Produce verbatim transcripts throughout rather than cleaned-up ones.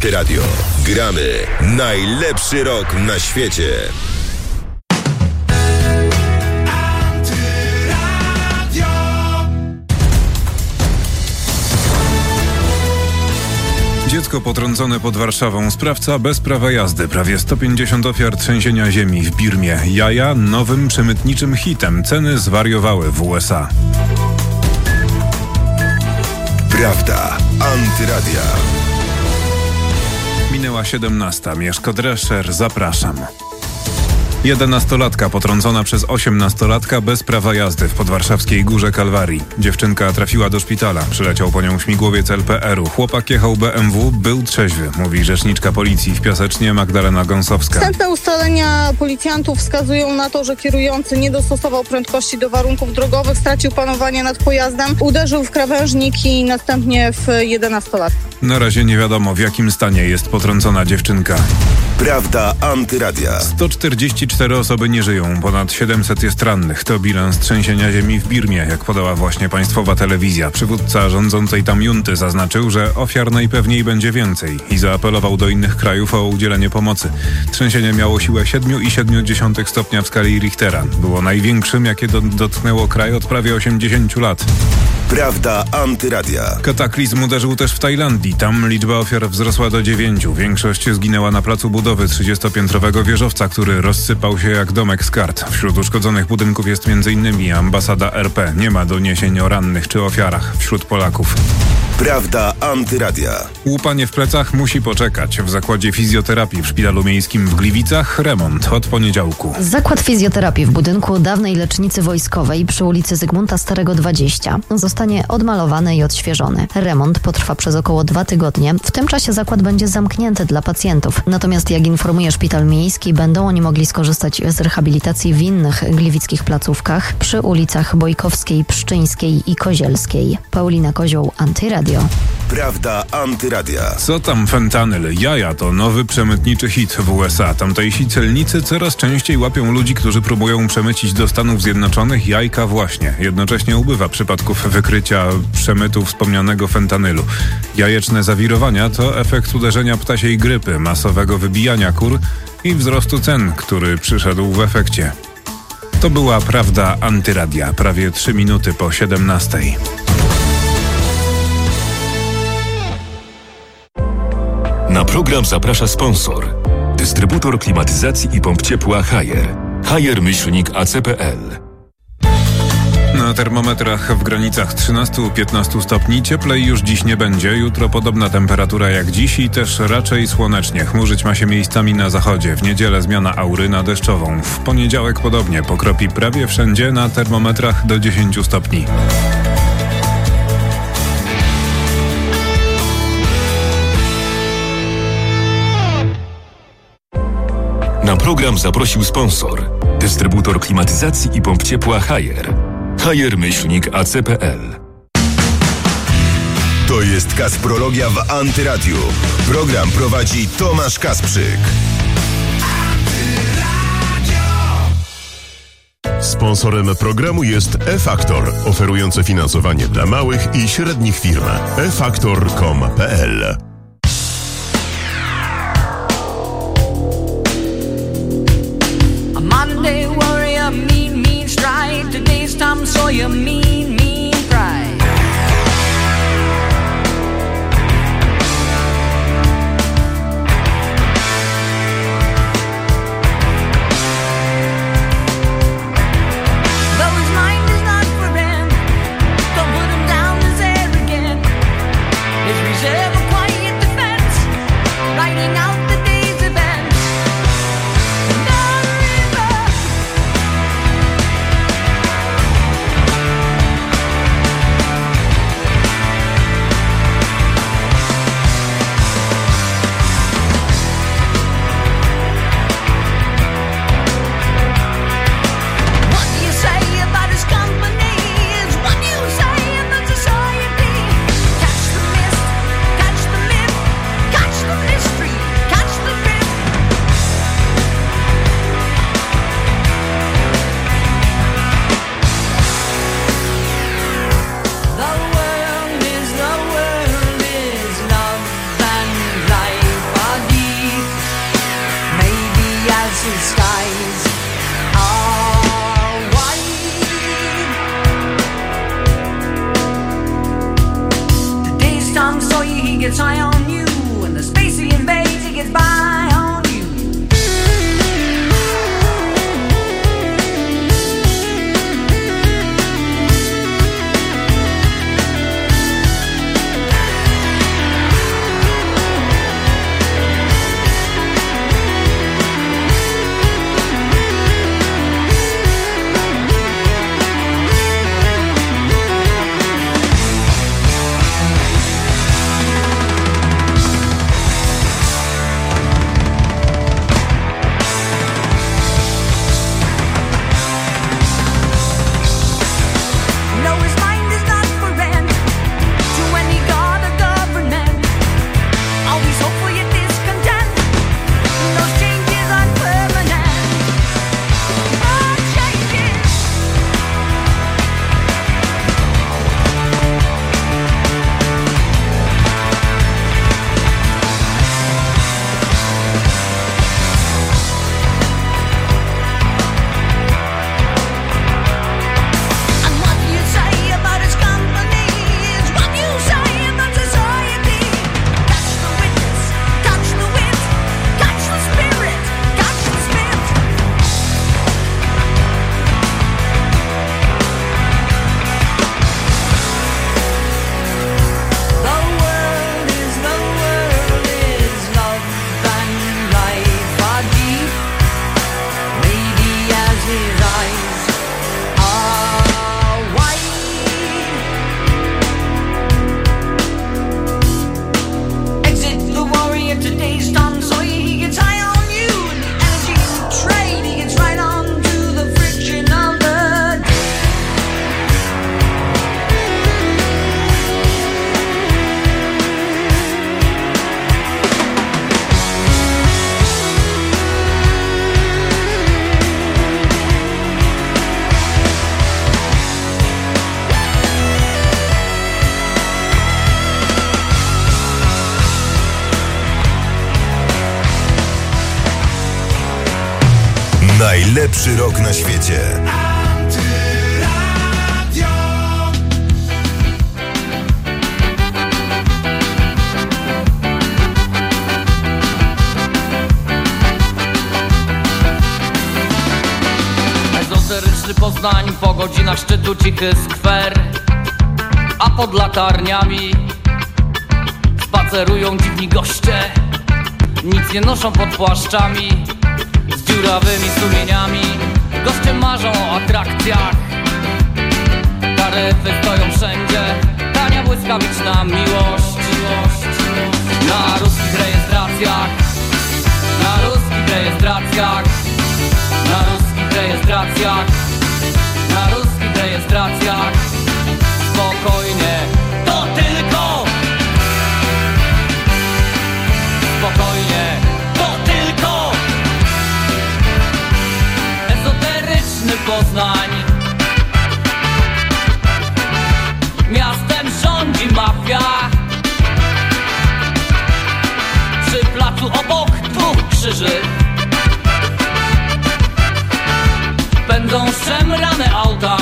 Antyradio. Gramy najlepszy rok na świecie. Dziecko potrącone pod Warszawą. Sprawca bez prawa jazdy. Prawie sto pięćdziesiąt ofiar trzęsienia ziemi w Birmie. Jaja nowym przemytniczym hitem. Ceny zwariowały w U S A. Prawda Antyradia. Minęła siedemnasta. Mieszko Drescher, zapraszam. Jedenastolatka potrącona przez osiemnastolatka bez prawa jazdy w podwarszawskiej Górze Kalwarii. Dziewczynka trafiła do szpitala. Przyleciał po nią śmigłowiec L P R u. Chłopak jechał B M W, był trzeźwy, mówi rzeczniczka policji w Piasecznie Magdalena Gąsowska. Wstępne ustalenia policjantów wskazują na to, że kierujący nie dostosował prędkości do warunków drogowych, stracił panowanie nad pojazdem, uderzył w krawężnik i następnie w jedenastolatkę. Na razie nie wiadomo, w jakim stanie jest potrącona dziewczynka. Prawda Antyradia. sto czterdzieści cztery osoby nie żyją, ponad siedemset jest rannych. To bilans trzęsienia ziemi w Birmie, jak podała właśnie państwowa telewizja. Przywódca rządzącej tam junty zaznaczył, że ofiar najpewniej będzie więcej i zaapelował do innych krajów o udzielenie pomocy. Trzęsienie miało siłę siedem przecinek osiem stopnia w skali Richtera. Było największym, jakie do, dotknęło kraj od prawie osiemdziesięciu lat. Prawda Antyradia. Kataklizm uderzył też w Tajlandii. Tam liczba ofiar wzrosła do dziewięciu. Większość zginęła na placu budowy trzydziestopiętrowego wieżowca, który rozsypał się jak domek z kart. Wśród uszkodzonych budynków jest między innymi ambasada R P. Nie ma doniesień o rannych czy ofiarach wśród Polaków. Prawda Antyradia. Łupanie w plecach musi poczekać. W zakładzie fizjoterapii w Szpitalu Miejskim w Gliwicach remont od poniedziałku. Zakład fizjoterapii w budynku dawnej lecznicy wojskowej przy ulicy Zygmunta Starego dwadzieścia zostanie odmalowany i odświeżony. Remont potrwa przez około dwa tygodnie. W tym czasie zakład będzie zamknięty dla pacjentów. Natomiast jak informuje Szpital Miejski, będą oni mogli skorzystać z rehabilitacji w innych gliwickich placówkach przy ulicach Bojkowskiej, Pszczyńskiej i Kozielskiej. Paulina Kozioł, Antyradio. Prawda Antyradia. Co tam fentanyl? Jaja to nowy przemytniczy hit w U S A. Tamtejsi celnicy coraz częściej łapią ludzi, którzy próbują przemycić do Stanów Zjednoczonych jajka właśnie. Jednocześnie ubywa przypadków wykrycia przemytu wspomnianego fentanylu. Jajeczne zawirowania to efekt uderzenia ptasiej grypy, masowego wybijania kur i wzrostu cen, który przyszedł w efekcie. To była Prawda Antyradia. Prawie trzy minuty po siedemnastej. Na program zaprasza sponsor. Dystrybutor klimatyzacji i pomp ciepła Haier. Haier myślnik A C P L. Na termometrach w granicach trzynastu do piętnastu stopni. Cieplej już dziś nie będzie. Jutro podobna temperatura jak dziś i też raczej słonecznie. Chmurzyć ma się miejscami na zachodzie. W niedzielę zmiana aury na deszczową. W poniedziałek podobnie. Pokropi prawie wszędzie, na termometrach do dziesięciu stopni. Na program zaprosił sponsor. Dystrybutor klimatyzacji i pomp ciepła Haier. Haier myślnik A C P L. To jest Kasprologia w Antyradiu. Program prowadzi Tomasz Kasprzyk. Sponsorem programu jest E-Factor, oferujący finansowanie dla małych i średnich firm. e factor kropka com kropka p l. Monday warrior, mean, mean stride. Today's Tom Sawyer, mean, mean pride. Though his mind is not for rent, don't put him down as arrogant. His reserve a quiet defense, writing out the day's events. gets high on you. When the space he invades, he gets by on you. Najlepszy rok na świecie. Ezoteryczny Poznań, po godzinach szczytu cichy skwer, a pod latarniami spacerują dziwni goście. Nic nie noszą pod płaszczami, z dziurawymi sumieniami. Goście marzą o atrakcjach, taryfy stoją wszędzie, tania błyskawiczna miłość. Na ruskich rejestracjach, na ruskich rejestracjach, na ruskich rejestracjach, na ruskich rejestracjach. Spokojnie, to tylko spokojnie, to tylko ezoteryczny Poznań. Miastem rządzi mafia, przy placu obok dwóch krzyży pędzą szemrane auta.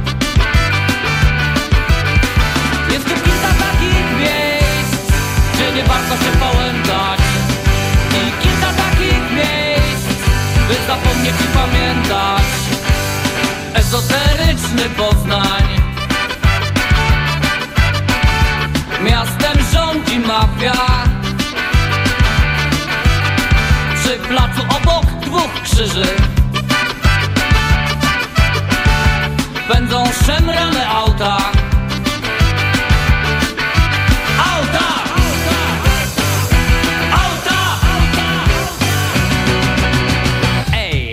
Jest tu kilka takich miejsc, gdzie nie warto się pałętać, i kilka takich miejsc, by zapomnieć i pamiętać. Ezoteryczny Poznań. Miastem rządzi mafia, przy placu obok dwóch krzyży pędzą szemrane auta. Auta! Auta! Ej!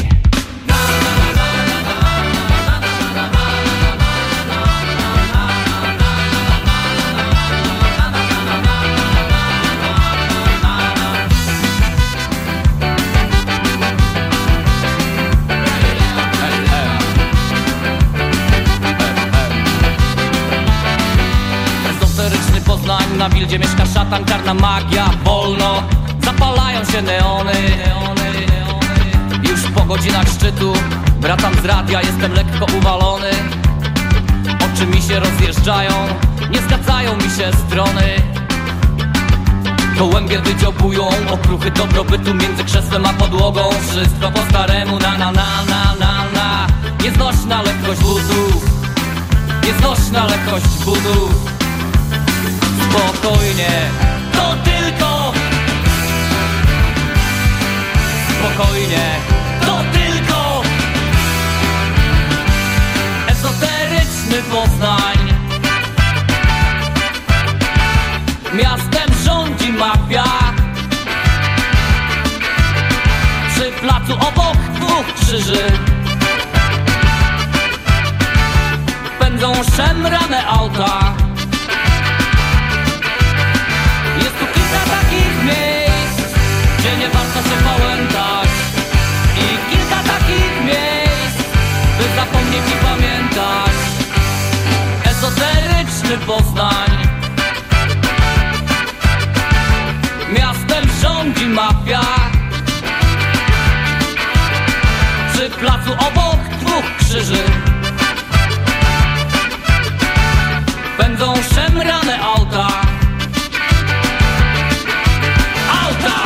Na Wildzie mieszka szatan, czarna magia, wolno zapalają się neony, neony, neony. Już po godzinach szczytu wracam z radia, jestem lekko uwalony. Oczy mi się rozjeżdżają, nie zgadzają mi się strony. Gołębie wydziobują okruchy dobrobytu między krzesłem a podłogą. Wszystko po staremu, na na na na na na. Nieznośna lekkość butów, nieznośna lekkość butów. Spokojnie, to tylko. Spokojnie, to tylko. Ezoteryczny Poznań. Miastem rządzi mafia. Przy placu obok dwóch krzyży pędzą szemrane auta. Jest tu kilka takich miejsc, gdzie nie warto się pałętać. I kilka takich miejsc, by zapomnieć i pamiętać. Ezoteryczny Poznań. Miastem rządzi mafia. Przy placu obok dwóch krzyży pędzą szemrane auta. Auta!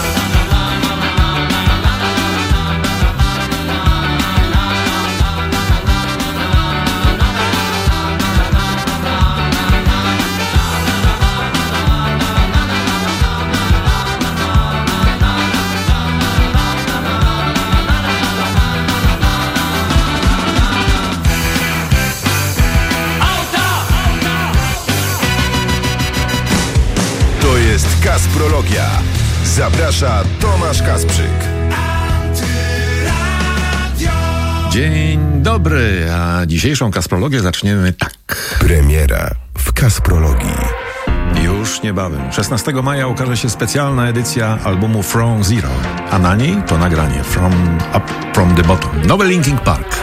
Kasprologia. Zaprasza Tomasz Kasprzyk. Dzień dobry, a dzisiejszą Kasprologię zaczniemy tak. Premiera w Kasprologii. Już niebawem, szesnastego maja ukaże się specjalna edycja albumu From Zero, a na niej to nagranie From Up From The Bottom. Nowy Linkin Park.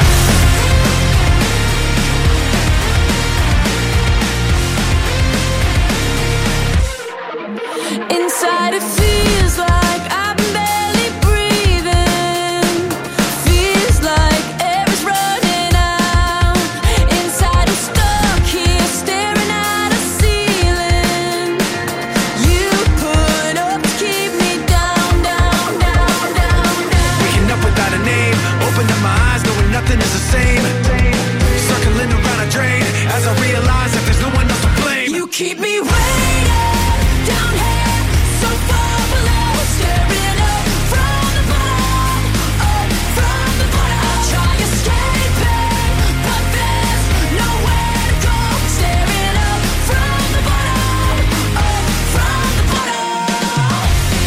Inside it feels like I'm barely breathing. Feels like air is running out. Inside I'm stuck here staring at a ceiling. You put up to keep me down, down, down, down, down. Waking up without a name, opening my eyes knowing nothing is the same. Circling around a drain as I realize that there's no one else to blame. You keep me waiting down here. So far below, staring up from the bottom, up from the bottom. I'll try escaping, but there's nowhere to go. Staring up from the bottom, up from the bottom.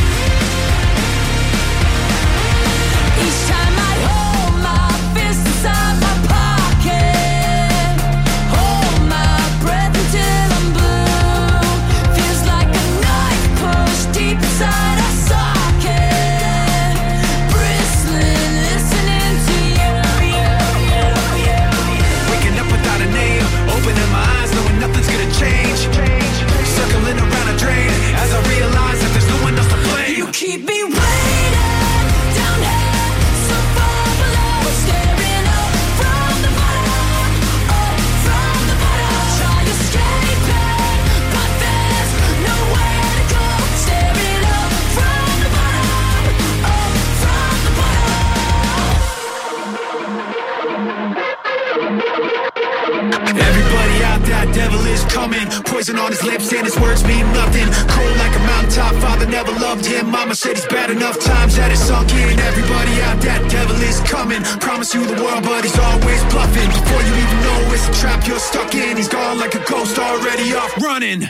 Each time I hold my fist inside my pocket, hold my breath until I'm blue. Feels like a knife pushed deep inside a socket, bristling, listening to you, you, you, you, you. Waking up without a name, opening my eyes knowing nothing's gonna change. Circling around a drain as I realize that there's no one else to blame. You keep me waiting down here, so far below, staring up from the bottom, up from the bottom. I'll try escaping, but there's nowhere to go. Staring up from the bottom, up from the bottom. Everybody out there, devil is coming. Poison on his lips and his words mean nothing. Cold like a mountaintop, father never loved him. Mama said he's bad enough times that it's sunk in. Everybody out there, devil is coming. Promise you the world, but he's always bluffing. Before you even know it's a trap you're stuck in. He's gone like a ghost, already off running.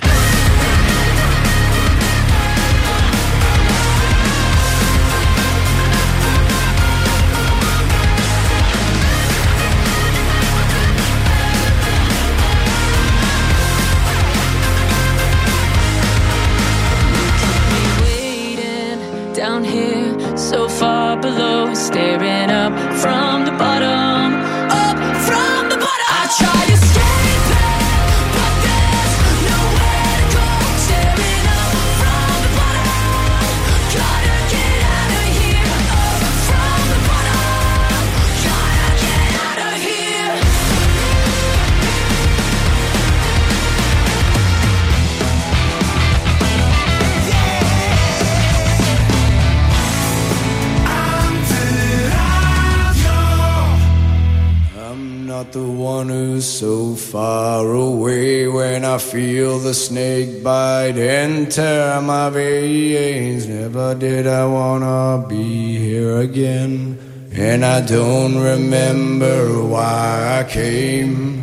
Waiting down here, so far below, staring up from the bottom, up from the bottom. I try escaping, but there's nowhere to go. one who's so far away. When I feel the snake bite and tear my veins, never did I wanna be here again. And I don't remember why I came.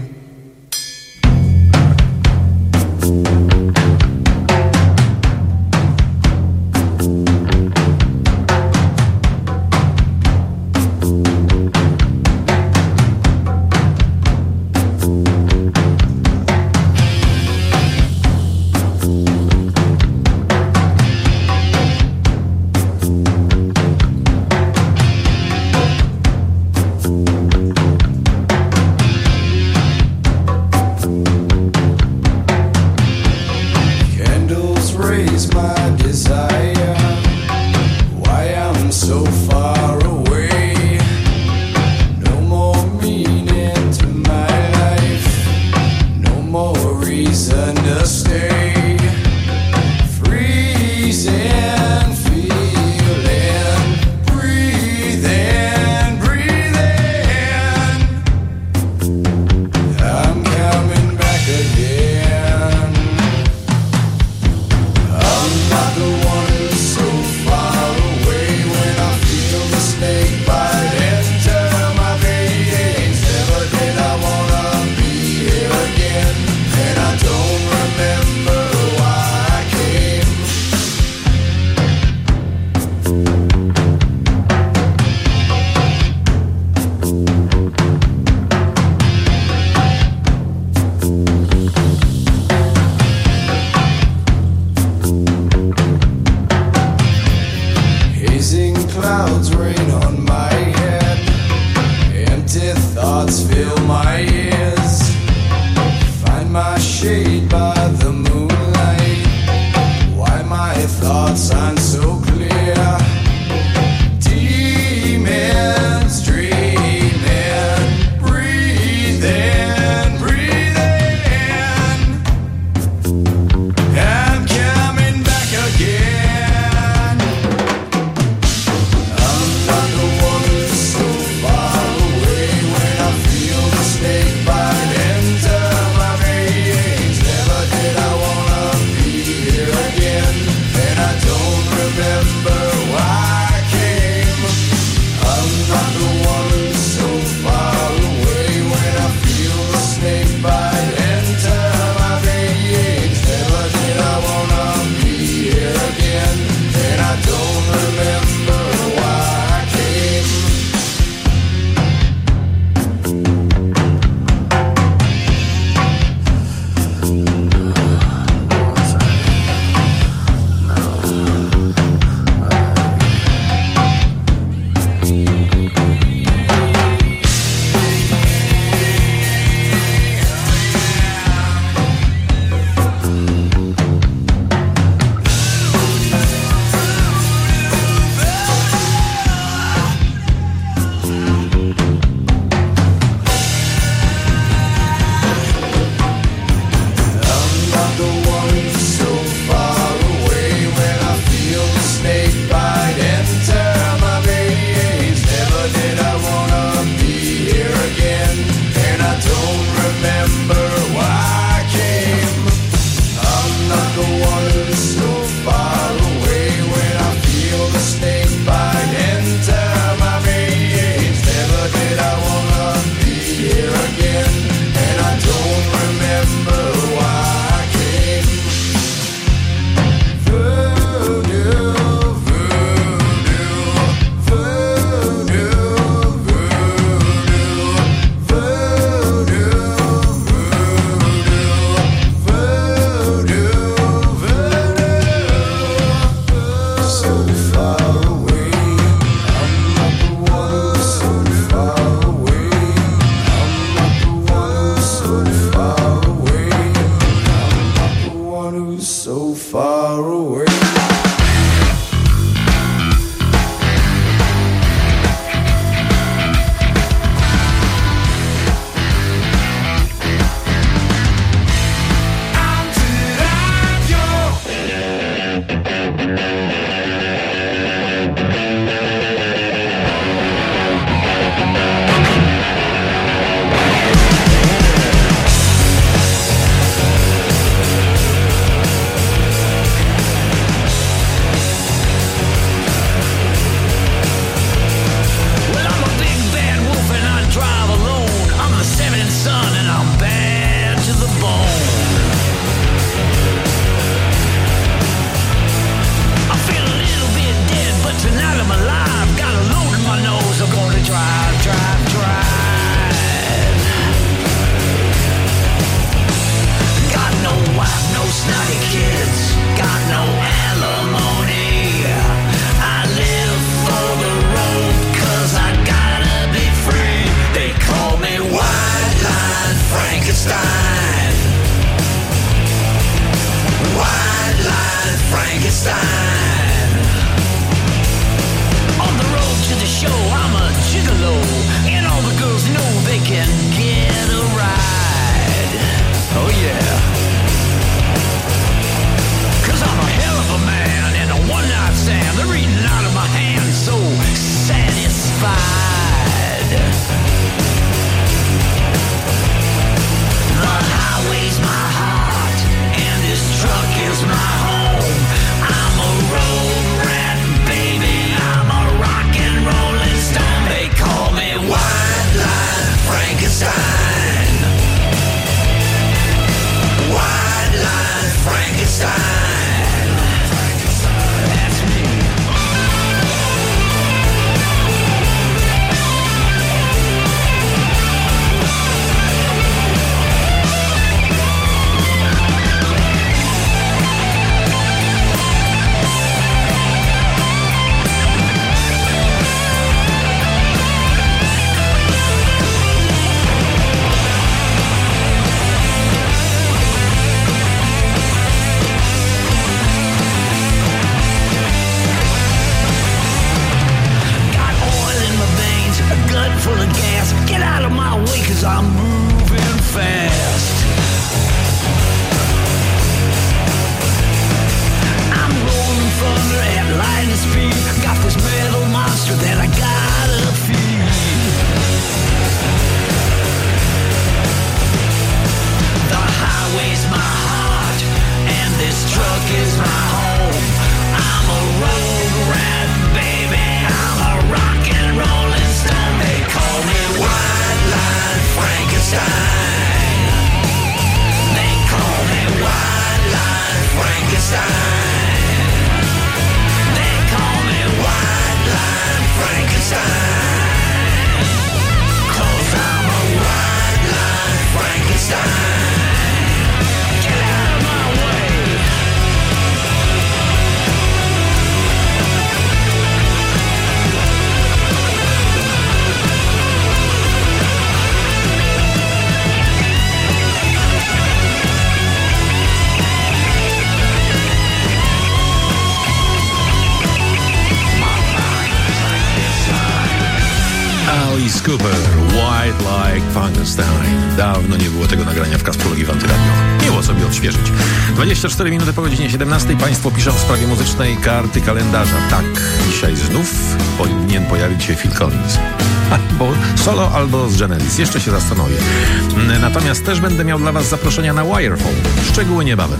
Alice Cooper, White Like Frankenstein. Dawno nie było tego nagrania w Kasprologii w Antyradio. Miło sobie odświeżyć. dwadzieścia cztery minuty po godzinie siedemnastej. Państwo piszą w sprawie muzycznej karty kalendarza. Tak, dzisiaj znów powinien pojawić się Phil Collins. Albo solo, albo z Genesis. Jeszcze się zastanowię. Natomiast też będę miał dla Was zaproszenia na Wirephone. Szczegóły niebawem.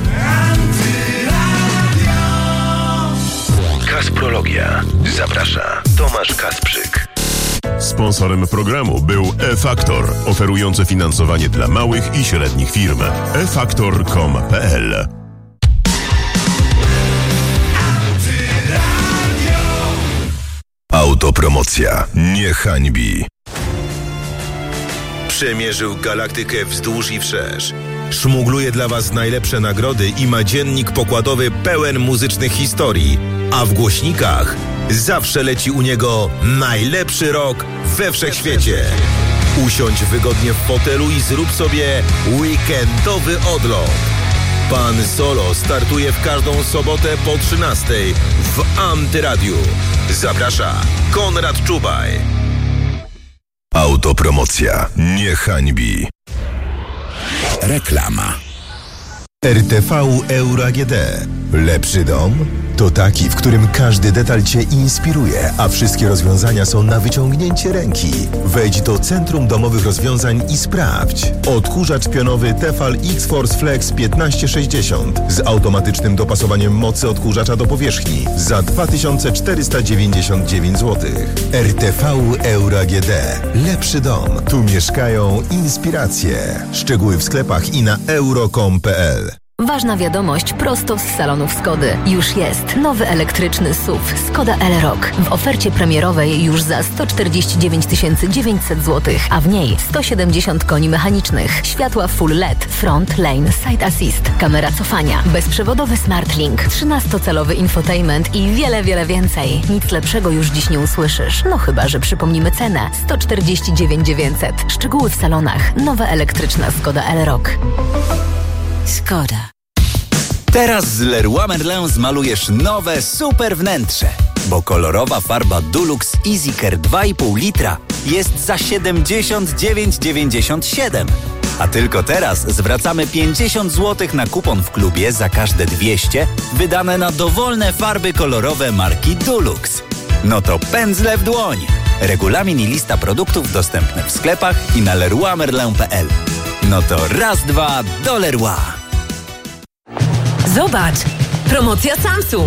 Kasprologia. Zaprasza Tomasz Kasprzyk. Sponsorem programu był E-Faktor, oferujący finansowanie dla małych i średnich firm. e faktor kropka com kropka p l. Autopromocja nie hańbi. Przemierzył galaktykę wzdłuż i wszerz. Szmugluje dla Was najlepsze nagrody i ma dziennik pokładowy pełen muzycznych historii. A w głośnikach zawsze leci u niego najlepszy rock we wszechświecie. Usiądź wygodnie w fotelu i zrób sobie weekendowy odlot. Pan Solo startuje w każdą sobotę po trzynastej w Antyradiu. Zaprasza Konrad Czubaj. Autopromocja nie hańbi. Reklama. R T V Euro A G D. Lepszy dom? To taki, w którym każdy detal Cię inspiruje, a wszystkie rozwiązania są na wyciągnięcie ręki. Wejdź do Centrum Domowych Rozwiązań i sprawdź. Odkurzacz pionowy Tefal X-Force Flex piętnaście sześćdziesiąt z automatycznym dopasowaniem mocy odkurzacza do powierzchni za dwa tysiące czterysta dziewięćdziesiąt dziewięć złotych. R T V Euro A G D. Lepszy dom. Tu mieszkają inspiracje. Szczegóły w sklepach i na euro kropka com kropka p l. Ważna wiadomość prosto z salonów Skody. Już jest nowy elektryczny S U V Skoda Elrock. W ofercie premierowej już za sto czterdzieści dziewięć tysięcy dziewięćset złotych, a w niej sto siedemdziesiąt koni mechanicznych, światła full L E D, front, lane, side assist, kamera cofania, bezprzewodowy SmartLink, trzynastocalowy infotainment i wiele, wiele więcej. Nic lepszego już dziś nie usłyszysz. No chyba że przypomnimy cenę. sto czterdzieści dziewięć tysięcy dziewięćset. Szczegóły w salonach. Nowa elektryczna Skoda Elrock. Skoda. Teraz z Leroy Merlin zmalujesz nowe super wnętrze, bo kolorowa farba Dulux EasyCare dwa i pół litra jest za siedemdziesiąt dziewięć dziewięćdziesiąt siedem. A tylko teraz zwracamy pięćdziesiąt złotych na kupon w klubie za każde dwieście wydane na dowolne farby kolorowe marki Dulux. No to pędzle w dłoń. Regulamin i lista produktów dostępne w sklepach i na leroy merlin kropka p l. No to raz, dwa, do Leroy. Zobacz! Promocja Samsung.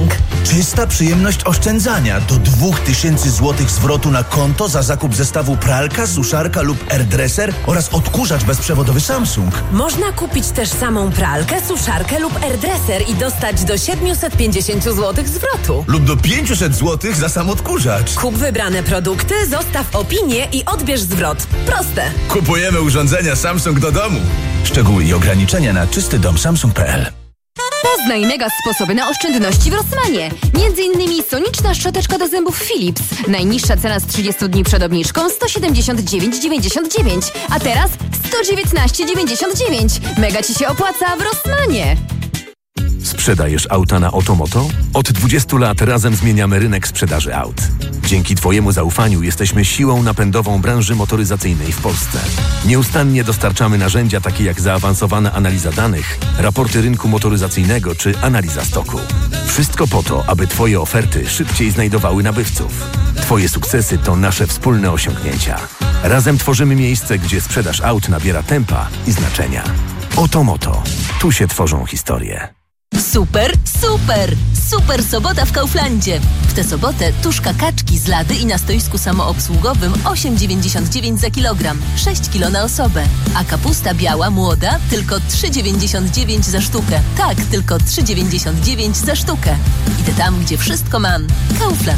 Czysta przyjemność oszczędzania. Do dwóch tysięcy złotych zwrotu na konto za zakup zestawu pralka, suszarka lub airdresser oraz odkurzacz bezprzewodowy Samsung. Można kupić też samą pralkę, suszarkę lub airdresser i dostać do siedemset pięćdziesiąt złotych zwrotu. Lub do pięćset złotych za sam odkurzacz. Kup wybrane produkty, zostaw opinię i odbierz zwrot. Proste. Kupujemy urządzenia Samsung do domu. Szczegóły i ograniczenia na czysty dom samsung kropka p l. Poznaj mega sposoby na oszczędności w Rossmanie. Między innymi soniczna szczoteczka do zębów Philips. Najniższa cena z trzydziestu dni przed obniżką sto siedemdziesiąt dziewięć dziewięćdziesiąt dziewięć, a teraz sto dziewiętnaście dziewięćdziesiąt dziewięć. Mega Ci się opłaca w Rossmanie. Sprzedajesz auta na Otomoto? Od dwudziestu lat razem zmieniamy rynek sprzedaży aut. Dzięki Twojemu zaufaniu jesteśmy siłą napędową branży motoryzacyjnej w Polsce. Nieustannie dostarczamy narzędzia takie jak zaawansowana analiza danych, raporty rynku motoryzacyjnego czy analiza stoku. Wszystko po to, aby Twoje oferty szybciej znajdowały nabywców. Twoje sukcesy to nasze wspólne osiągnięcia. Razem tworzymy miejsce, gdzie sprzedaż aut nabiera tempa i znaczenia. Otomoto. Tu się tworzą historie. Super, super! Super sobota w Kauflandzie. W tę sobotę tuszka kaczki z lady i na stoisku samoobsługowym osiem dziewięćdziesiąt dziewięć za kilogram, sześć kilo na osobę. A kapusta biała młoda tylko trzy dziewięćdziesiąt dziewięć za sztukę. Tak, tylko trzy dziewięćdziesiąt dziewięć za sztukę. Idę tam, gdzie wszystko mam. Kaufland.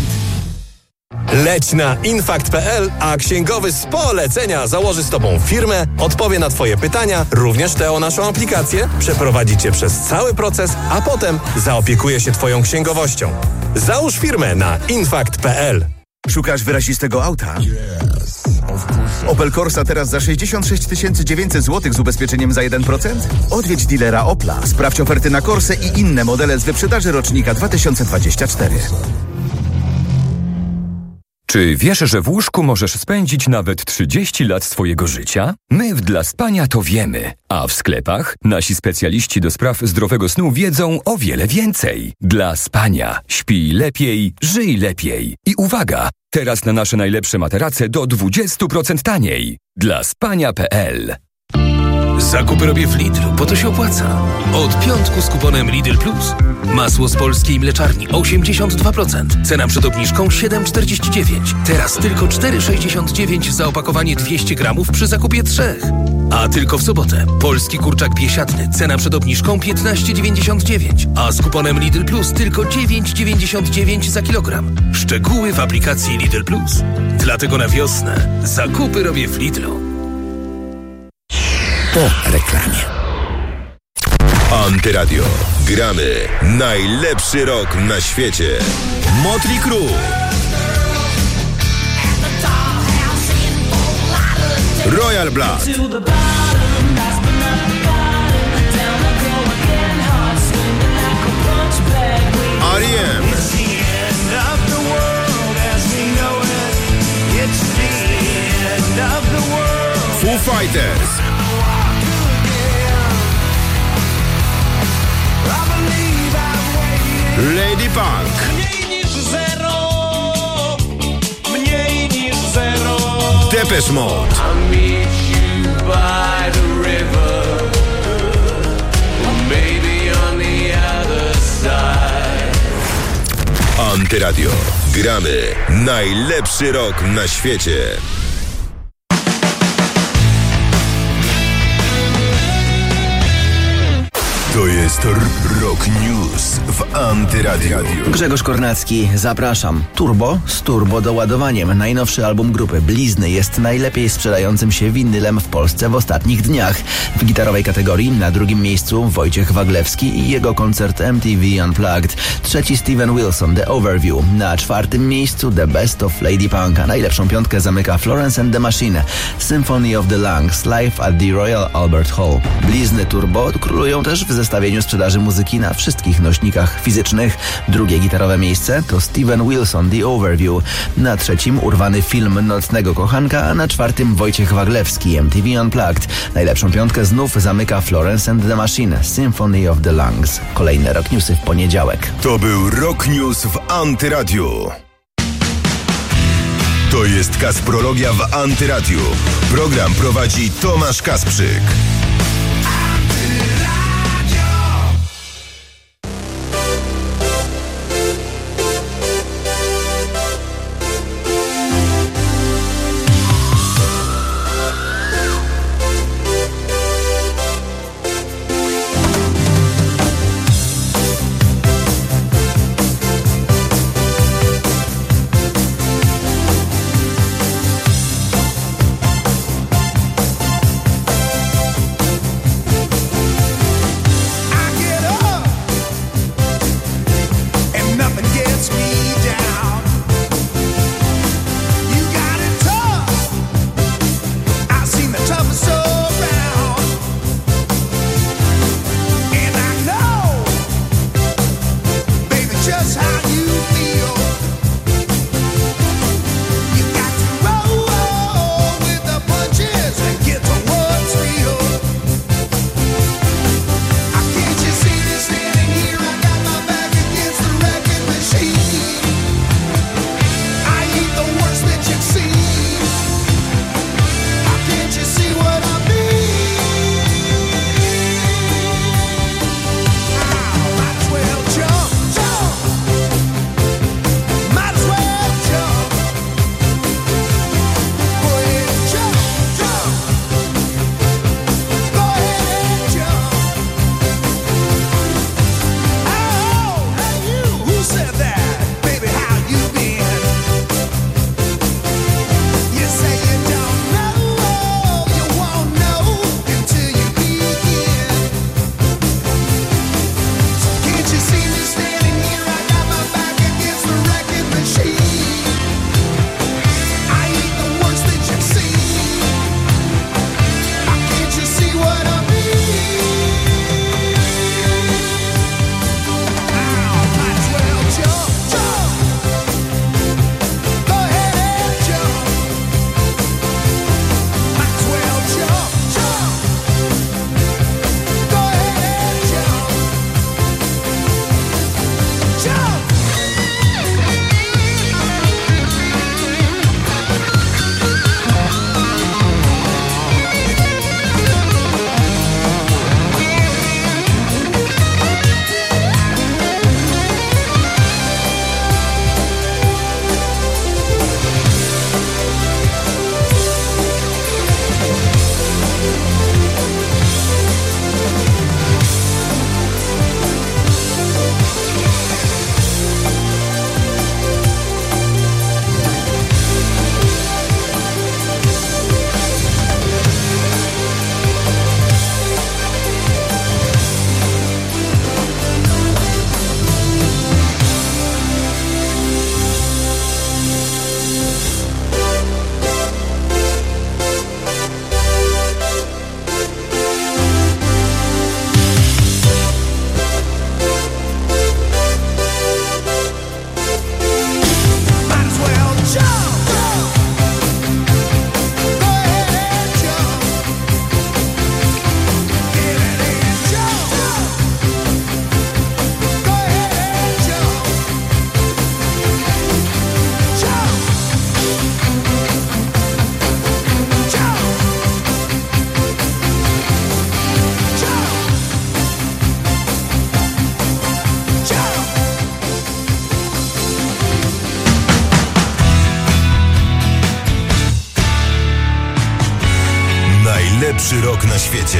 Leć na infakt kropka p l, a księgowy z polecenia założy z Tobą firmę, odpowie na Twoje pytania, również te o naszą aplikację, przeprowadzi Cię przez cały proces, a potem zaopiekuje się Twoją księgowością. Załóż firmę na infakt kropka p l. Szukasz wyrazistego auta? Opel Corsa teraz za sześćdziesiąt sześć tysięcy dziewięćset złotych z ubezpieczeniem za jeden procent? Odwiedź dealera Opla, sprawdź oferty na Corsę i inne modele z wyprzedaży rocznika dwa tysiące dwudziestego czwartego. Czy wiesz, że w łóżku możesz spędzić nawet trzydzieści lat swojego życia? My w Dla Spania to wiemy, a w sklepach nasi specjaliści do spraw zdrowego snu wiedzą o wiele więcej. Dla Spania. Śpij lepiej, żyj lepiej. I uwaga, teraz na nasze najlepsze materace do dwadzieścia procent taniej. Dla spania kropka p l. Zakupy robię w Lidlu, bo to się opłaca. Od piątku z kuponem Lidl Plus. Masło z polskiej mleczarni osiemdziesiąt dwa procent. Cena przed obniżką siedem czterdzieści dziewięć. Teraz tylko cztery sześćdziesiąt dziewięć za opakowanie dwieście gramów przy zakupie trzech. A tylko w sobotę. Polski kurczak biesiadny. Cena przed obniżką piętnaście dziewięćdziesiąt dziewięć. A z kuponem Lidl Plus tylko dziewięć dziewięćdziesiąt dziewięć za kilogram. Szczegóły w aplikacji Lidl Plus. Dlatego na wiosnę zakupy robię w Lidlu. Po reklamie. Antyradio. Gramy najlepszy rok na świecie. Motley Crue, Royal Blood, R E M, Foo Fighters, Lady Punk, Mniej niż zero, mniej niż zero. Depeche Mode, I'll meet you by the river, maybe on the other side. Antyradio. Gramy najlepszy rok na świecie. To jest Rock News w Antyradio. Grzegorz Kornacki, zapraszam. Turbo z turbo doładowaniem. Najnowszy album grupy Blizny jest najlepiej sprzedającym się winylem w Polsce w ostatnich dniach. W gitarowej kategorii na drugim miejscu Wojciech Waglewski i jego koncert M T V Unplugged. Trzeci Steven Wilson, The Overview. Na czwartym miejscu The Best of Lady Punk. A najlepszą piątkę zamyka Florence and the Machine. Symphony of the Lungs, live at the Royal Albert Hall. Blizny turbo królują też w zestawieniu sprzedaży muzyki na wszystkich nośnikach fizycznych. Drugie gitarowe miejsce to Steven Wilson, The Overview. Na trzecim urwany film Nocnego Kochanka, a na czwartym Wojciech Waglewski, M T V Unplugged. Najlepszą piątkę znów zamyka Florence and the Machine, Symphony of the Lungs. Kolejne Rock Newsy w poniedziałek. To był Rock News w Antyradiu. To jest Kasprologia w Antyradiu. Program prowadzi Tomasz Kasprzyk. Najlepszy rok na świecie.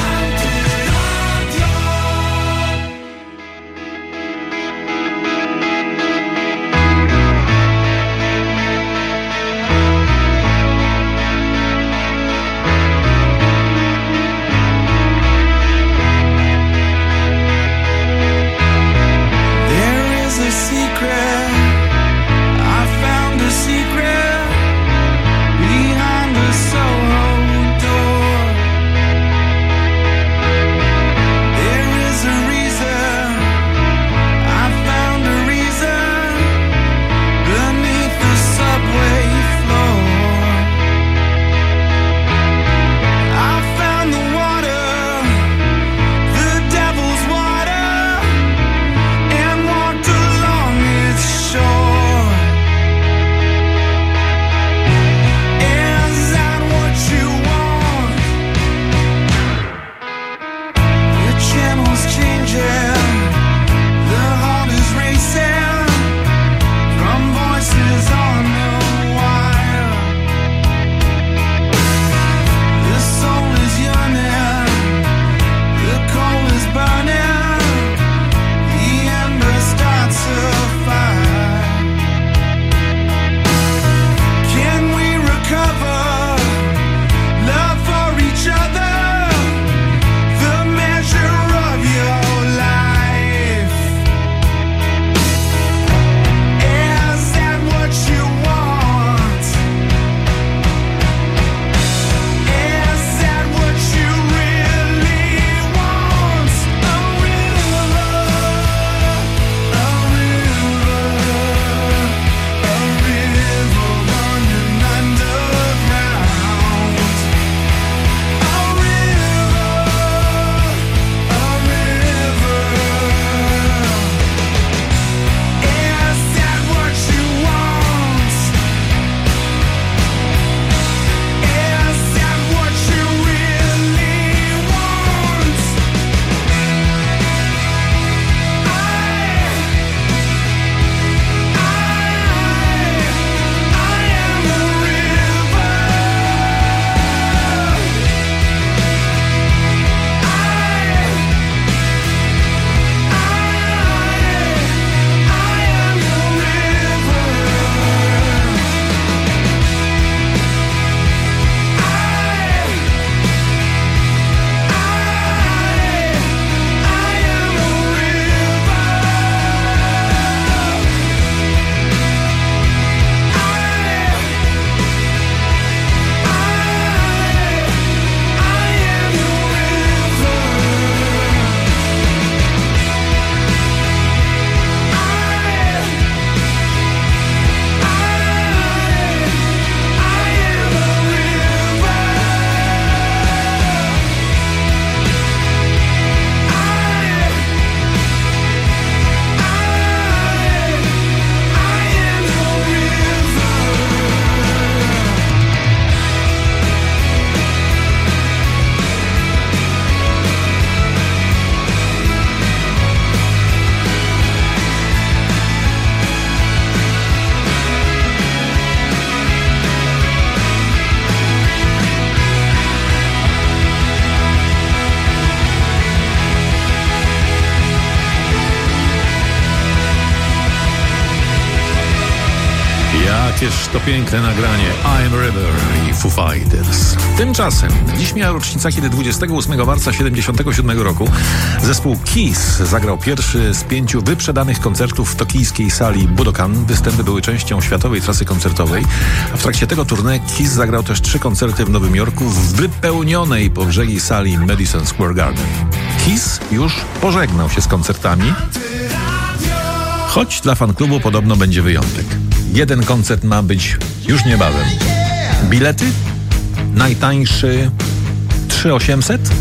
Jakież to piękne nagranie I'm River i Foo Fighters. Tymczasem dziś miała rocznica, kiedy dwudziestego ósmego marca siedemdziesiątego siódmego roku zespół Kiss zagrał pierwszy z pięciu wyprzedanych koncertów w tokijskiej sali Budokan. Występy były częścią światowej trasy koncertowej, a w trakcie tego tournée Kiss zagrał też trzy koncerty w Nowym Jorku w wypełnionej po brzegi sali Madison Square Garden. Kiss już pożegnał się z koncertami, choć dla fanklubu podobno będzie wyjątek. Jeden koncert ma być już niebawem. Bilety? Najtańszy trzy tysiące osiemset?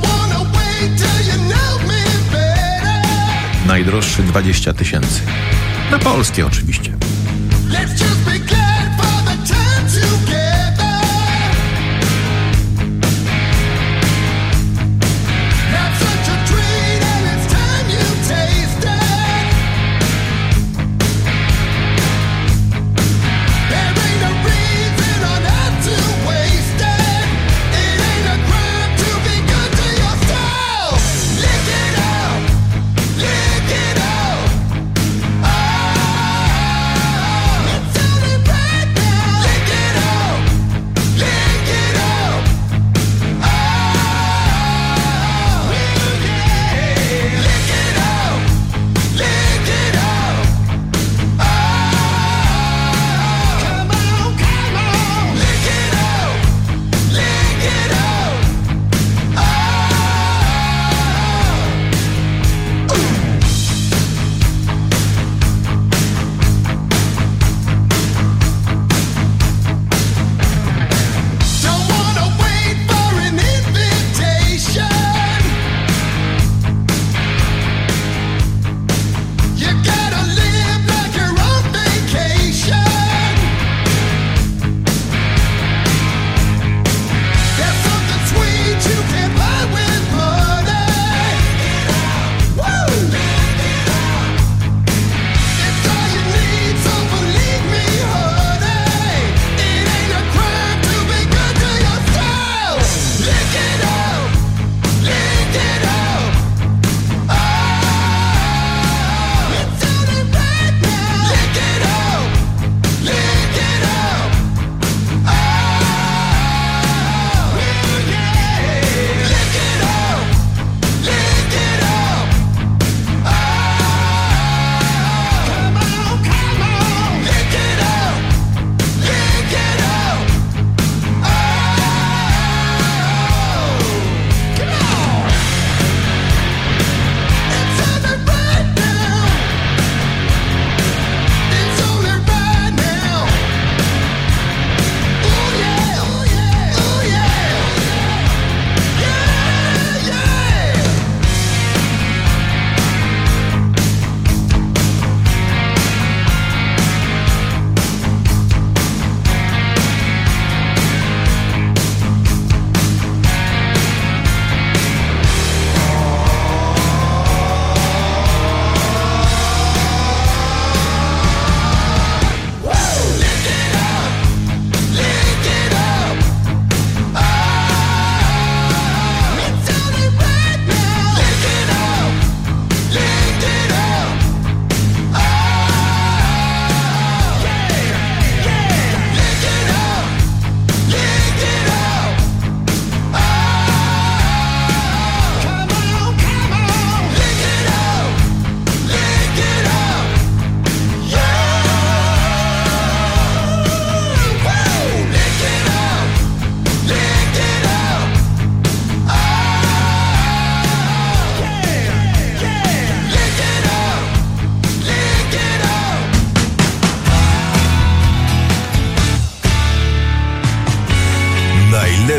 Najdroższy dwadzieścia tysięcy. Na polskie oczywiście. There ain't a reason on earth to waste it. It ain't a crime.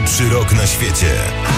Najlepszy rok na świecie.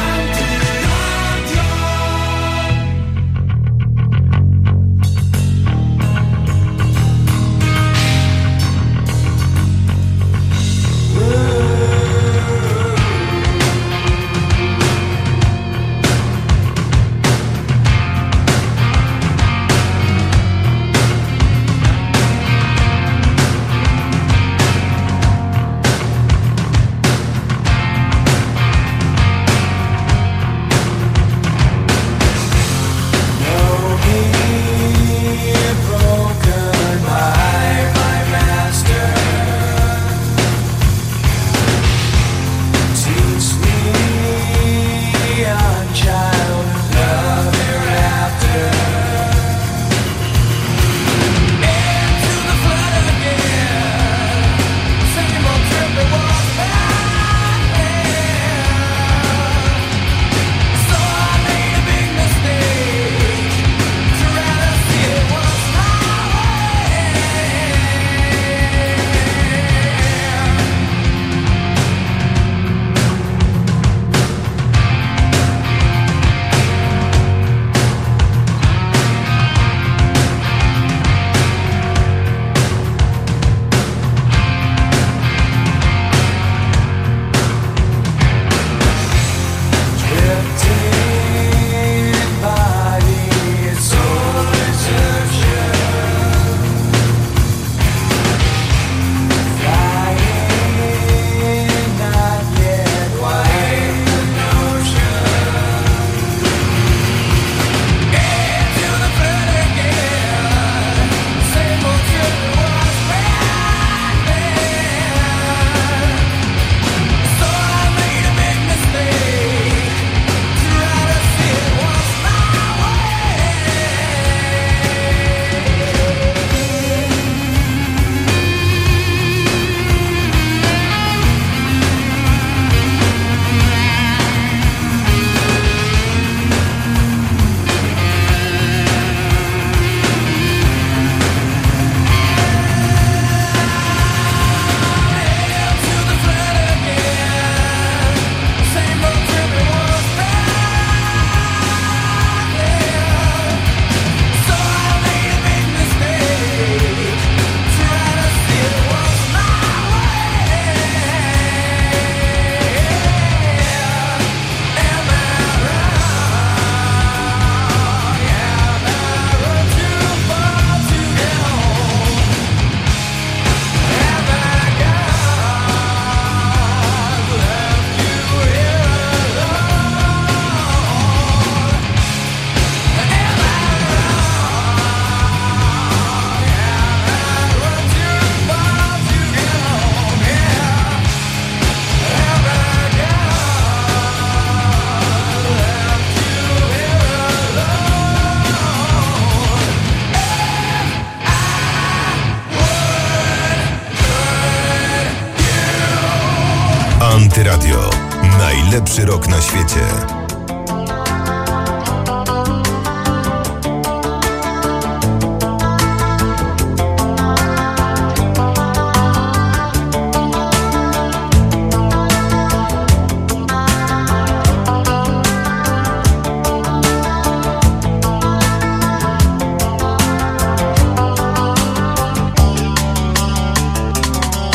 Antyradio. Najlepszy rok na świecie.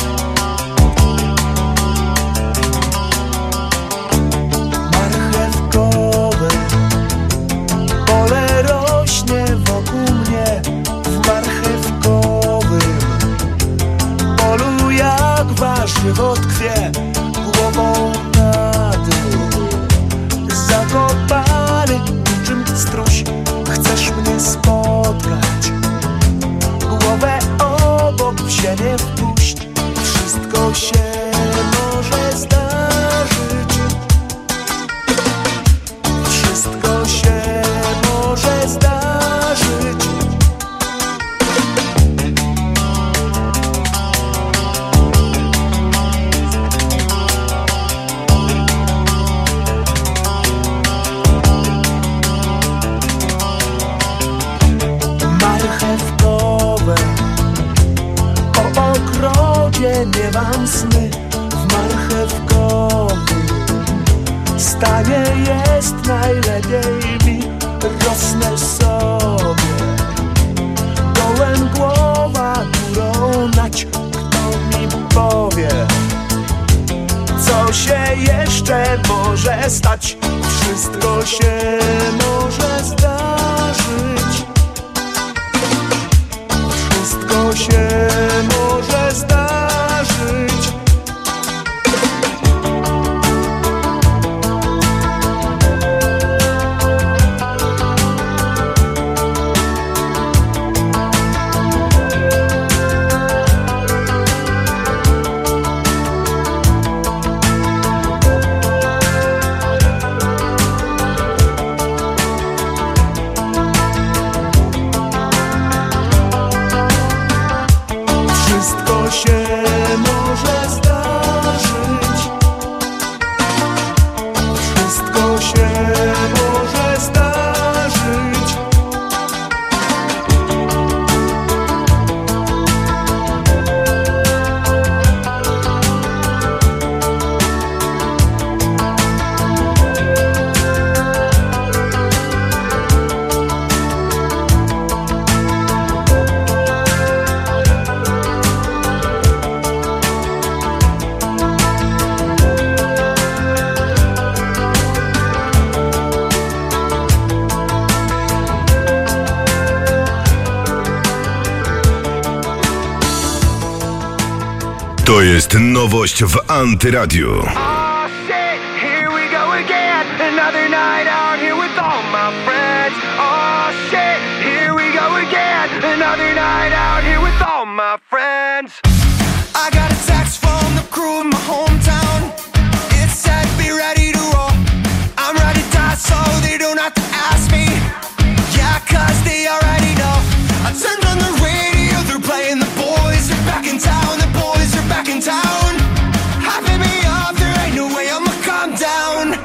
Marchew rosnę sobie. Dołem głowa, górą nać. Kto mi powie, co się jeszcze może stać? Wszystko się może zdarzyć. Wszystko się może zdarzyć. Wszystko się może zdarzyć. Wszystko się może zdarzyć. To jest nowość w Antyradiu. Oh shit, here we go again. Another night out here with all my friends. Oh shit, here we go again. Another night out here with all my friends. I got a text from the crew in my hometown. It said be ready to roll. I'm ready to die so they don't have to ask me. Yeah, cause they already know. I turned on the radio, they're playing The Boys are back in town. The boys are back in town. Hyping me up, there ain't no way I'ma calm down.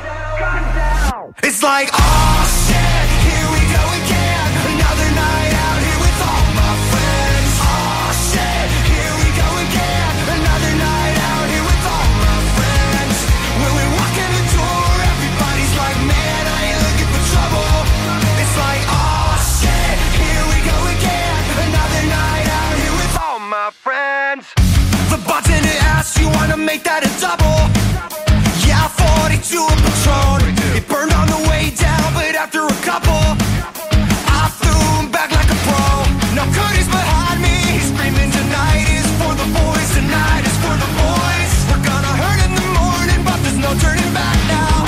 It's like, oh shit, here we go again. Another night out here with all my friends. Oh shit, here we go again. Another night out here with all my friends. When we walk in the door, everybody's like, man, I ain't looking for trouble. It's like, oh shit, here we go again. Another night out here with all my friends. The button it asks, you wanna make that a double? Yeah, forty-two a Patron. It burned on the way down, but after a couple, I threw him back like a pro. Now Cody's behind me, he's screaming tonight is for the boys, tonight is for the boys. We're gonna hurt in the morning, but there's no turning back now.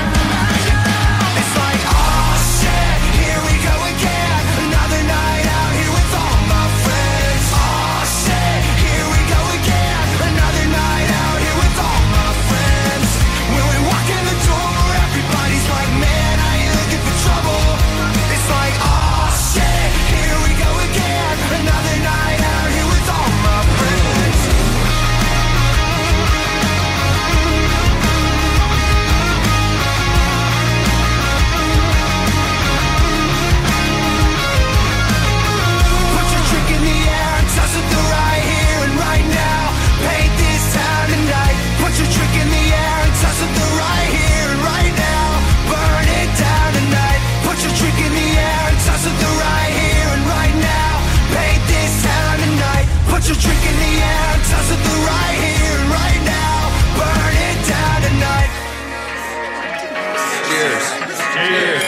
It's like, oh shit, here we go again. Another night out here with all my friends. Oh shit, here we go again. Another night out here with all my friends. When we walk in the door, everybody's like, man, I ain't looking for trouble. It's like, oh shit, here we go again. Another night out here with all my friends. Put your drink in the air and toss it to right here and right now. Paint this town tonight. Put your drink in the air and toss it to right here and right now. Burn it down tonight. Put your drink in the air and toss it to right here and right now. Paint this town tonight. Put your drink in the air and toss it to right here and right now. Burn it down tonight. Cheers. Cheers.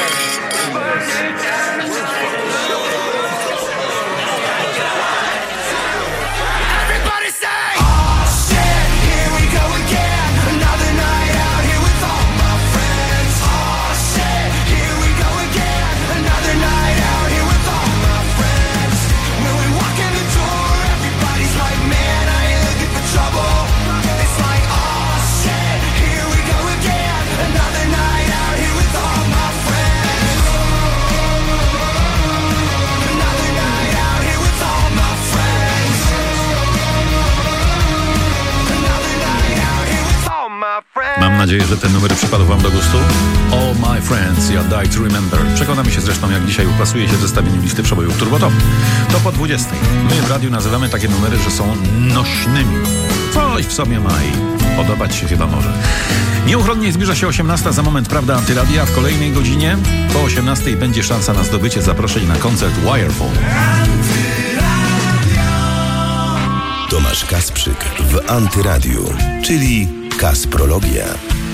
Everybody say, oh shit, here we go again. Another night out here with all my friends. Oh shit, here we go again. Another night out here with all my friends. When we walk in the door, everybody's like, man, I ain't looking for trouble. It's like, oh shit, here we go again. Another night out here with all my friends. Another night out here with all my friends. Another night out here with all my friends. Mam nadzieję, że ten numer przypadł wam do gustu. All My Friends, ja Die to Remember. Przekonamy się zresztą, jak dzisiaj upasuje się w zestawieniu listy przebojów Turbo Top. To po dwudziestej. My w radiu nazywamy takie numery, że są nośnymi. coś w sobie ma i podobać się chyba może. Nieuchronnie zbliża się osiemnasta, za moment prawda Antyradia. W kolejnej godzinie po osiemnastej będzie szansa na zdobycie zaproszeń na koncert Wirefall. Tomasz Kasprzyk w Antyradiu, czyli Kasprologia.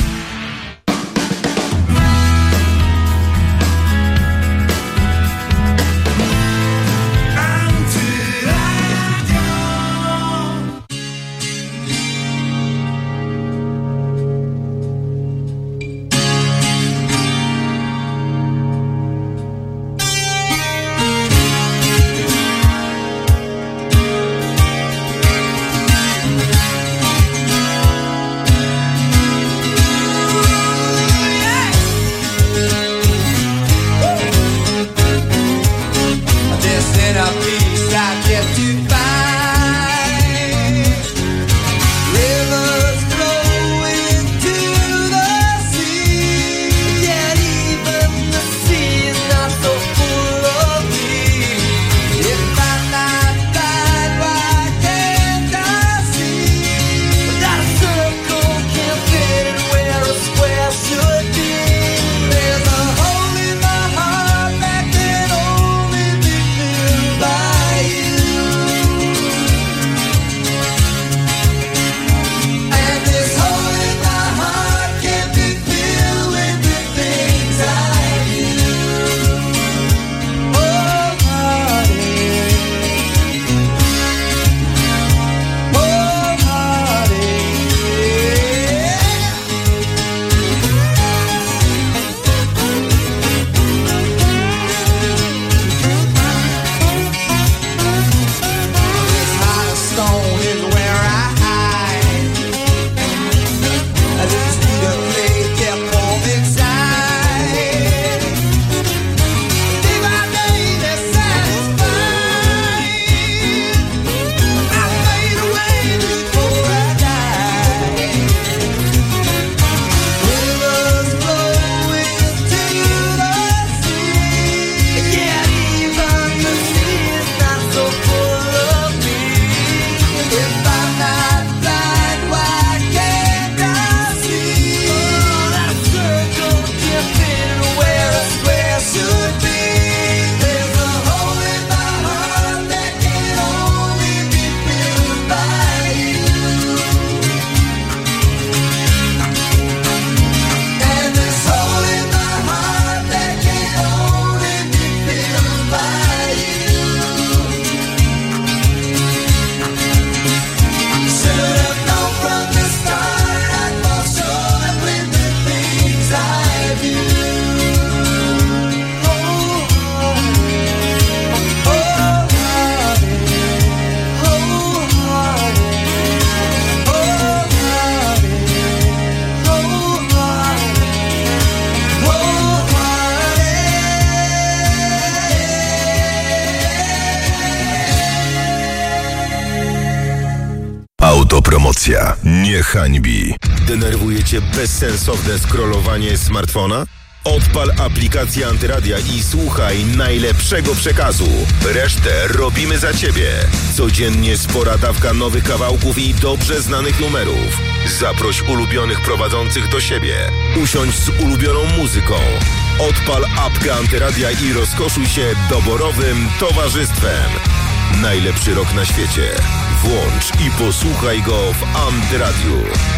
Autopromocja nie hańbi. Denerwuje Cię bezsensowne scrollowanie smartfona? Odpal aplikację Antyradia i słuchaj najlepszego przekazu. Resztę robimy za Ciebie. Codziennie spora dawka nowych kawałków i dobrze znanych numerów. Zaproś ulubionych prowadzących do siebie. Usiądź z ulubioną muzyką. Odpal apkę Antyradia i rozkoszuj się doborowym towarzystwem. Najlepszy rok na świecie. Włącz i posłuchaj go w Antyradiu.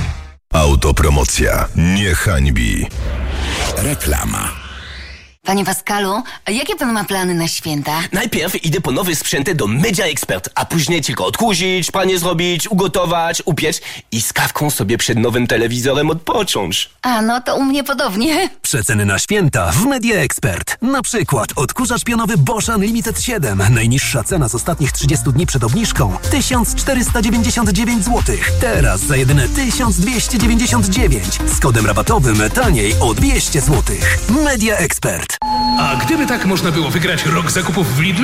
Autopromocja nie hańbi. Reklama. Panie Pascalu, jakie pan ma plany na święta? Najpierw idę po nowe sprzęty do Media Expert, a później tylko odkurzyć, pranie zrobić, ugotować, upiec i z kawką sobie przed nowym telewizorem odpocząć. A, no to u mnie podobnie. Przeceny na święta w Media Expert. Na przykład odkurzacz pionowy Bosch Unlimited siedem. Najniższa cena z ostatnich trzydziestu dni przed obniżką tysiąc czterysta dziewięćdziesiąt dziewięć złotych. Teraz za jedyne tysiąc dwieście dziewięćdziesiąt dziewięć. Z kodem rabatowym taniej o dwieście złotych. Media Expert. A gdyby tak można było wygrać rok zakupów w Lidlu?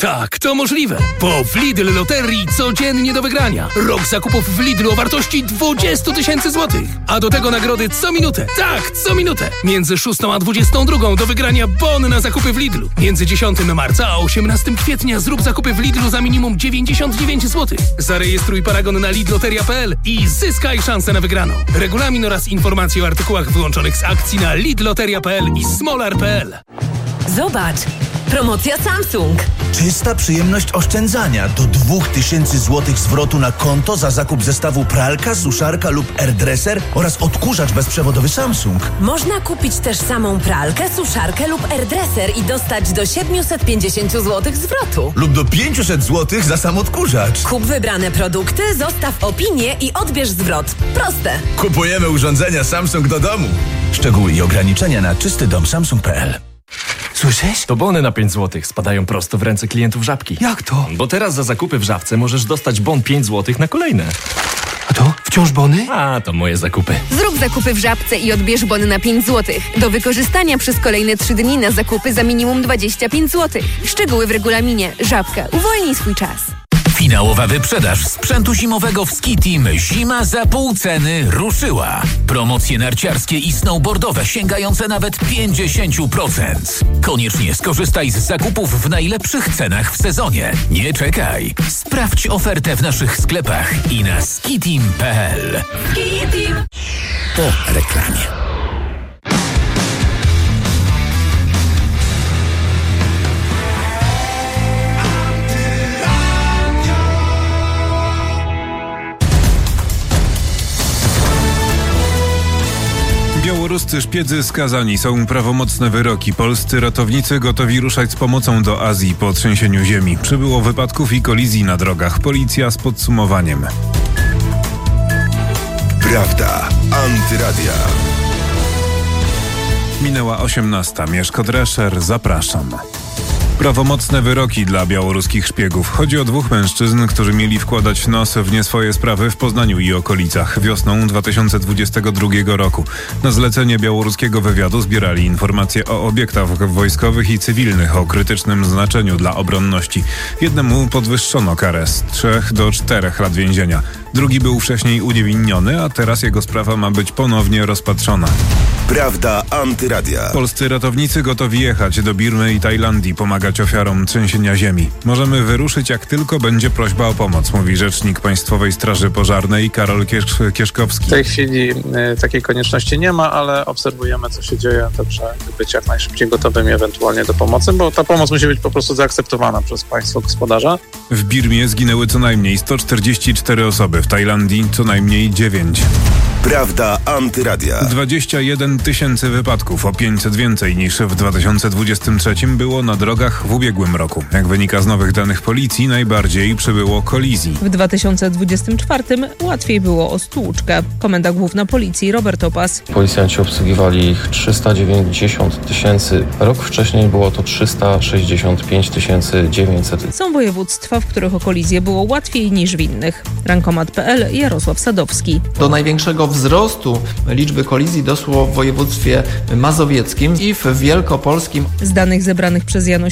Tak, to możliwe. Bo w Lidl Loterii codziennie do wygrania. Rok zakupów w Lidlu o wartości dwadzieścia tysięcy złotych. A do tego nagrody co minutę. Tak, co minutę. Między szóstą a dwudziestą drugą do wygrania bon na zakupy w Lidlu. Między dziesiątego marca a osiemnastego kwietnia zrób zakupy w Lidlu za minimum dziewięćdziesiąt dziewięć złotych. Zarejestruj paragon na lidloteria kropka p l i zyskaj szansę na wygraną. Regulamin oraz informacje o artykułach wyłączonych z akcji na lidloteria kropka p l i smolar kropka p l. Zobacz! Promocja Samsung. Czysta przyjemność oszczędzania. Do dwóch tysięcy złotych zwrotu na konto za zakup zestawu pralka, suszarka lub airdresser oraz odkurzacz bezprzewodowy Samsung. Można kupić też samą pralkę, suszarkę lub airdresser i dostać do siedemset pięćdziesiąt złotych zwrotu. Lub do pięćset złotych za sam odkurzacz. Kup wybrane produkty, zostaw opinię i odbierz zwrot. Proste. Kupujemy urządzenia Samsung do domu. Szczegóły i ograniczenia na czysty dom samsung kropka p l. Słyszeć? To bony na pięć złotych spadają prosto w ręce klientów Żabki. Jak to? Bo teraz za zakupy w Żabce możesz dostać bon pięć złotych na kolejne. A to? Wciąż bony? A, to moje zakupy. Zrób zakupy w Żabce i odbierz bony na pięć złotych. Do wykorzystania przez kolejne trzy dni na zakupy za minimum dwadzieścia pięć złotych. Szczegóły w regulaminie. Żabka. Uwolnij swój czas. Finałowa wyprzedaż sprzętu zimowego w Ski Team Zima za pół ceny ruszyła. Promocje narciarskie i snowboardowe sięgające nawet pięćdziesiąt procent. Koniecznie skorzystaj z zakupów w najlepszych cenach w sezonie. Nie czekaj. Sprawdź ofertę w naszych sklepach i na skiteam kropka p l. Ski-Team. Po reklamie. Białoruscy szpiedzy skazani, są prawomocne wyroki. Polscy ratownicy gotowi ruszać z pomocą do Azji po trzęsieniu ziemi. Przybyło wypadków i kolizji na drogach. Policja z podsumowaniem. Prawda Antyradia. Minęła osiemnasta. Mieszko Drescher, zapraszam. Prawomocne wyroki dla białoruskich szpiegów. Chodzi o dwóch mężczyzn, którzy mieli wkładać nos w nie swoje sprawy w Poznaniu i okolicach wiosną dwa tysiące dwudziestego drugiego roku. Na zlecenie białoruskiego wywiadu zbierali informacje o obiektach wojskowych i cywilnych o krytycznym znaczeniu dla obronności. Jednemu podwyższono karę z trzech do czterech lat więzienia. Drugi był wcześniej uniewinniony, a teraz jego sprawa ma być ponownie rozpatrzona. Prawda Antyradia. Polscy ratownicy gotowi jechać do Birmy i Tajlandii, pomagać ofiarom trzęsienia ziemi. Możemy wyruszyć, jak tylko będzie prośba o pomoc, mówi rzecznik Państwowej Straży Pożarnej Karol Kiesz- Kieszkowski. W tej chwili y, takiej konieczności nie ma, ale obserwujemy, co się dzieje, także być jak najszybciej gotowymi ewentualnie do pomocy, bo ta pomoc musi być po prostu zaakceptowana przez państwo gospodarza. W Birmie zginęły co najmniej sto czterdzieści cztery osoby, w Tajlandii co najmniej dziewięć. Prawda Antyradia. dwadzieścia jeden tysięcy wypadków, o pięćset więcej niż w dwa tysiące dwudziestym trzecim było na drogach w ubiegłym roku. Jak wynika z nowych danych policji, najbardziej przybyło kolizji. W dwa tysiące dwudziestym czwartym łatwiej było o stłuczkę. Komenda Główna Policji Robert Opas. Policjanci obsługiwali ich trzysta dziewięćdziesiąt tysięcy. Rok wcześniej było to trzysta sześćdziesiąt pięć tysięcy dziewięćset. Są województwa, w których o kolizję było łatwiej niż w innych. Rankomat kropka p l, Jarosław Sadowski. Do największego wzrostu liczby kolizji doszło w województwie mazowieckim i w wielkopolskim. Z danych zebranych przez Janusz